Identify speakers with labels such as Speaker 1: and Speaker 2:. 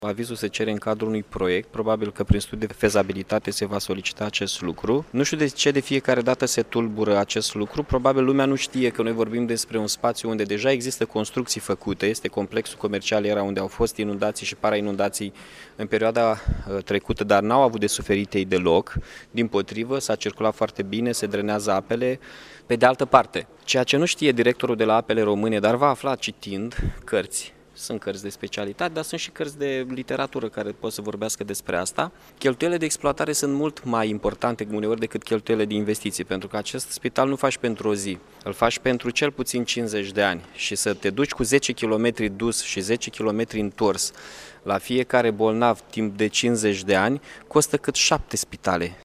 Speaker 1: Avizul se cere în cadrul unui proiect, probabil că prin studiu de fezabilitate se va solicita acest lucru. Nu știu de ce de fiecare dată se tulbură acest lucru, probabil lumea nu știe că noi vorbim despre un spațiu unde deja există construcții făcute, este complexul comercial Era, unde au fost inundații și parainundații în perioada trecută, dar n-au avut de suferit ei deloc, dimpotrivă, s-a circulat foarte bine, se drenează apele. Pe de altă parte, ceea ce nu știe directorul de la Apele Române, dar va afla citind cărți, sunt cărți de specialitate, dar sunt și cărți de literatură care pot să vorbească despre asta. Cheltuielile de exploatare sunt mult mai importante uneori decât cheltuielile de investiții, pentru că acest spital nu faci pentru o zi, îl faci pentru cel puțin 50 de ani și să te duci cu 10 km dus și 10 km întors la fiecare bolnav timp de 50 de ani costă cât 7 spitale